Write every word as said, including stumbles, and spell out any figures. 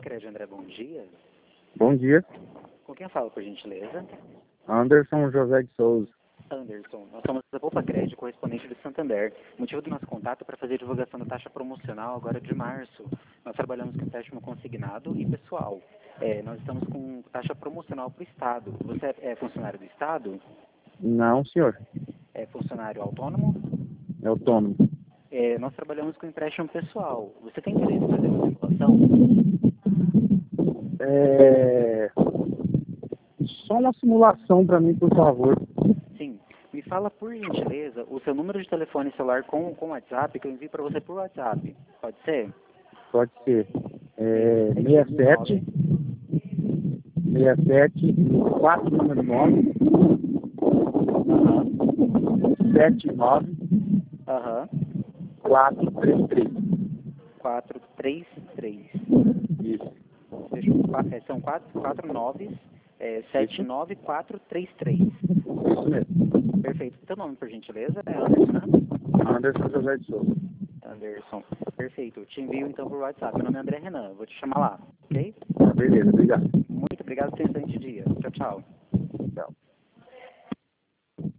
Pacred, André, bom dia. Bom dia. Com quem eu falo, por gentileza? Anderson José de Souza. Anderson, nós somos da Pacred, correspondente do Santander. O motivo do nosso contato é para fazer a divulgação da taxa promocional agora de março. Nós trabalhamos com empréstimo consignado e pessoal. É, nós estamos com taxa promocional para o Estado. Você é, é funcionário do Estado? Não, senhor. É funcionário autônomo? É autônomo. É, nós trabalhamos com empréstimo pessoal. Você tem interesse em fazer uma simulação? É... Só uma simulação para mim, por favor. Sim. Me fala, por gentileza, o seu número de telefone celular com o WhatsApp, que eu envio para você por WhatsApp. Pode ser? Pode ser. É... sessenta e sete, sessenta e sete, quatro número nove, sete nove, Aham. quatro três três. quatro três três. Isso. Deixa eu, qua- é, são quatro, quatro noves, é, sete nove quatro três três. Isso mesmo. Perfeito. Seu nome, por gentileza, é Anderson, né? Anderson José de Souza. Anderson. Perfeito. Te envio então por WhatsApp. Meu nome é André Renan. Vou te chamar lá, ok? Beleza, obrigado. Muito obrigado. Tenha um excelente dia. Tchau, tchau.